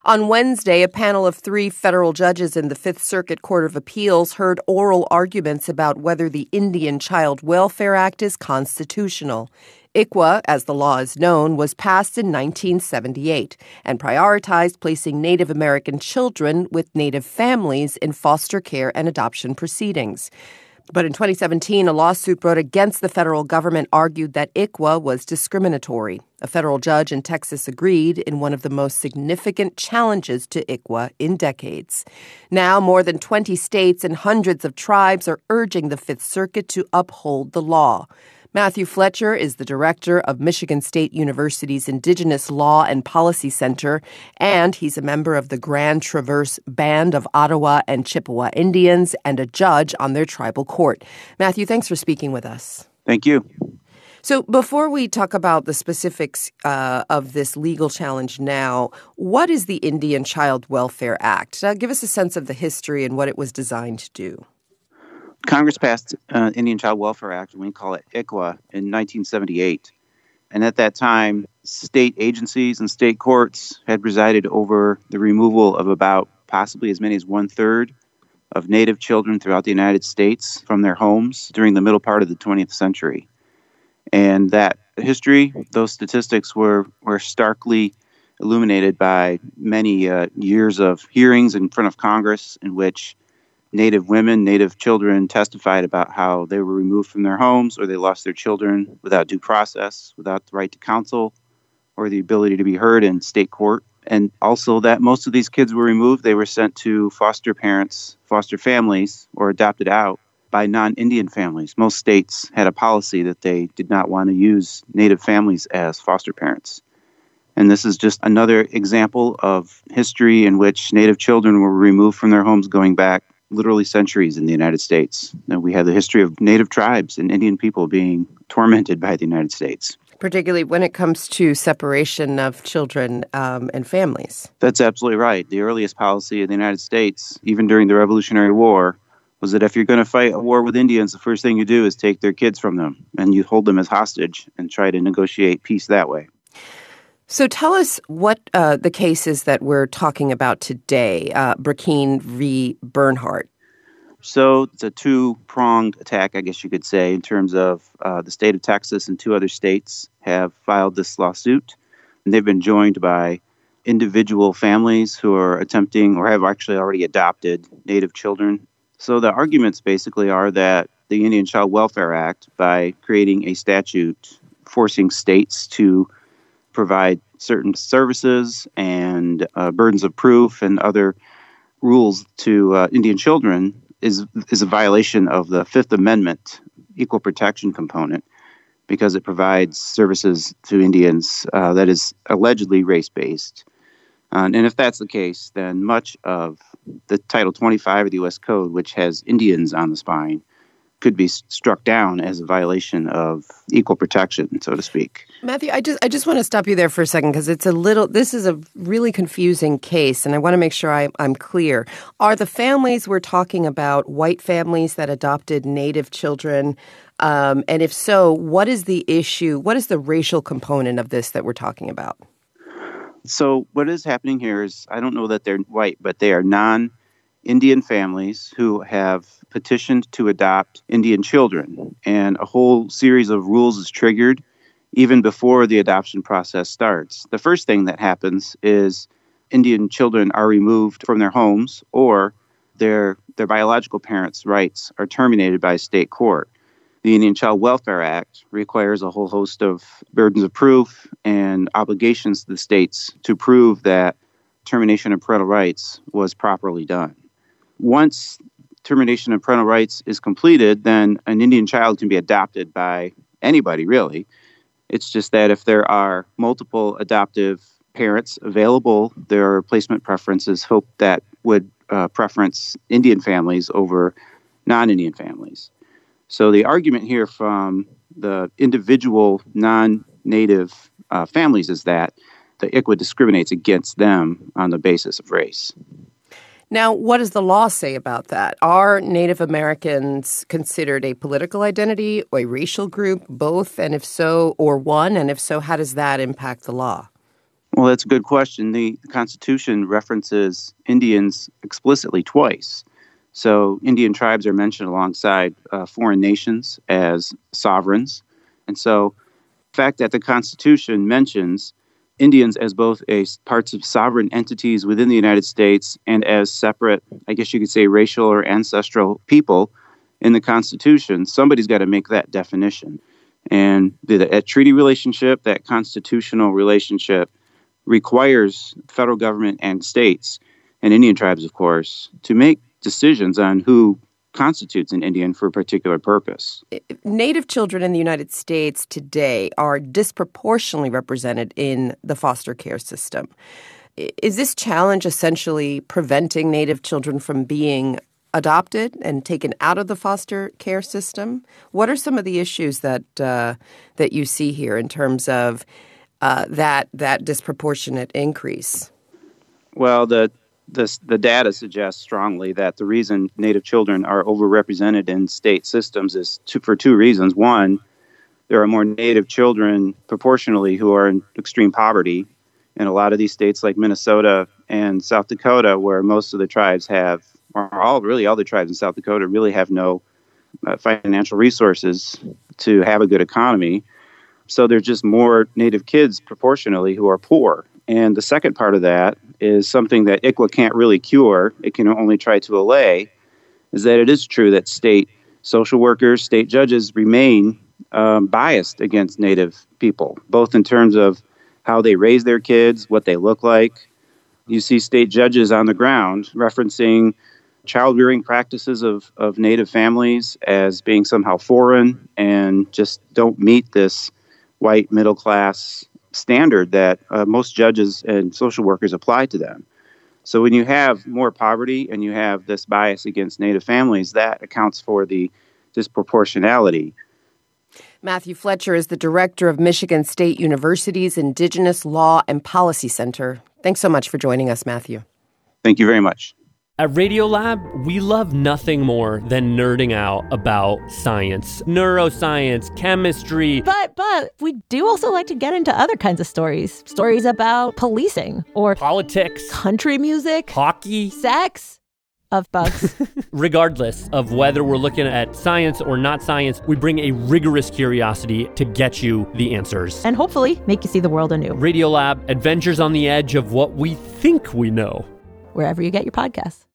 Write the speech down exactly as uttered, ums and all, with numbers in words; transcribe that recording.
On Wednesday, a panel of three federal judges in the Fifth Circuit Court of Appeals heard oral arguments about whether the Indian Child Welfare Act is constitutional. I C W A, as the law is known, was passed in nineteen seventy-eight and prioritized placing Native American children with Native families in foster care and adoption proceedings. But in twenty seventeen, a lawsuit brought against the federal government argued that I C W A was discriminatory. A federal judge in Texas agreed in one of the most significant challenges to I C W A in decades. Now, more than twenty states and hundreds of tribes are urging the Fifth Circuit to uphold the law. Matthew Fletcher is the director of Michigan State University's Indigenous Law and Policy Center, and he's a member of the Grand Traverse Band of Ottawa and Chippewa Indians and a judge on their tribal court. Matthew, thanks for speaking with us. Thank you. So before we talk about the specifics uh, of this legal challenge now, what is the Indian Child Welfare Act? Uh, give us a sense of the history and what it was designed to do. Congress passed uh, Indian Child Welfare Act, and we call it I C W A, in nineteen seventy-eight. And at that time, state agencies and state courts had presided over the removal of about possibly as many as one-third of Native children throughout the United States from their homes during the middle part of the twentieth century. And that history, those statistics were, were starkly illuminated by many uh, years of hearings in front of Congress in which Native women, Native children testified about how they were removed from their homes or they lost their children without due process, without the right to counsel or the ability to be heard in state court. And also that most of these kids were removed. They were sent to foster parents, foster families, or adopted out by non-Indian families. Most states had a policy that they did not want to use Native families as foster parents. And this is just another example of history in which Native children were removed from their homes going back literally centuries in the United States. And we have the history of Native tribes and Indian people being tormented by the United States. Particularly when it comes to separation of children um, and families. That's absolutely right. The earliest policy of the United States, even during the Revolutionary War, was that if you're going to fight a war with Indians, the first thing you do is take their kids from them and you hold them as hostage and try to negotiate peace that way. So tell us what uh, the case is that we're talking about today, uh, Brackeen v. Bernhardt. So it's a two-pronged attack, I guess you could say, in terms of uh, the state of Texas and two other states have filed this lawsuit. And they've been joined by individual families who are attempting or have actually already adopted Native children. So the arguments basically are that the Indian Child Welfare Act, by creating a statute forcing states to provide certain services and uh, burdens of proof and other rules to uh, Indian children is is a violation of the Fifth Amendment equal protection component because it provides services to Indians uh, that is allegedly race-based. Uh, and if that's the case, then much of the Title twenty-five of the U S Code, which has Indians on the spine, could be struck down as a violation of equal protection, so to speak. Matthew, I just I just want to stop you there for a second because it's a little, this is a really confusing case, and I want to make sure I, I'm clear. Are the families we're talking about white families that adopted Native children? Um, and if so, what is the issue? What is the racial component of this that we're talking about? So what is happening here is, I don't know that they're white, but they are non-Indian families who have petitioned to adopt Indian children. And a whole series of rules is triggered even before the adoption process starts. The first thing that happens is Indian children are removed from their homes or their their biological parents' rights are terminated by a state court. The Indian Child Welfare Act requires a whole host of burdens of proof and obligations to the states to prove that termination of parental rights was properly done. Once termination of parental rights is completed, then an Indian child can be adopted by anybody, really. It's just that if there are multiple adoptive parents available, there are placement preferences hope that would uh, preference Indian families over non-Indian families. So the argument here from the individual non-Native uh, families is that the I C W A discriminates against them on the basis of race. Now, what does the law say about that? Are Native Americans considered a political identity or a racial group, both, and if so, or one? And if so, how does that impact the law? Well, that's a good question. The Constitution references Indians explicitly twice. So Indian tribes are mentioned alongside uh, foreign nations as sovereigns. And so the fact that the Constitution mentions Indians as both a parts of sovereign entities within the United States and as separate, I guess you could say, racial or ancestral people in the Constitution, somebody's got to make that definition. And the, that treaty relationship, that constitutional relationship, requires federal government and states, and Indian tribes, of course, to make decisions on who constitutes an Indian for a particular purpose. Native children in the United States today are disproportionately represented in the foster care system. Is this challenge essentially preventing Native children from being adopted and taken out of the foster care system? What are some of the issues that uh, that you see here in terms of uh, that that disproportionate increase? Well, the the the data suggests strongly that the reason Native children are overrepresented in state systems is two, for two reasons. One, there are more Native children proportionally who are in extreme poverty in a lot of these states like Minnesota and South Dakota, where most of the tribes have, or all really all the tribes in South Dakota really have no uh, financial resources to have a good economy. So there's just more Native kids proportionally who are poor. And the second part of that is something that I C W A can't really cure. It can only try to allay, is that it is true that state social workers, state judges remain um, biased against Native people, both in terms of how they raise their kids, what they look like. You see state judges on the ground referencing child-rearing practices of, of Native families as being somehow foreign and just don't meet this white middle-class standard that uh, most judges and social workers apply to them. So when you have more poverty and you have this bias against Native families, that accounts for the disproportionality. Matthew Fletcher is the director of Michigan State University's Indigenous Law and Policy Center. Thanks so much for joining us, Matthew. Thank you very much. At Radiolab, we love nothing more than nerding out about science, neuroscience, chemistry. But but we do also like to get into other kinds of stories. Stories about policing or politics, country music, hockey, sex, of bugs. Regardless of whether we're looking at science or not science, we bring a rigorous curiosity to get you the answers. And hopefully make you see the world anew. Radiolab, adventures on the edge of what we think we know. Wherever you get your podcasts.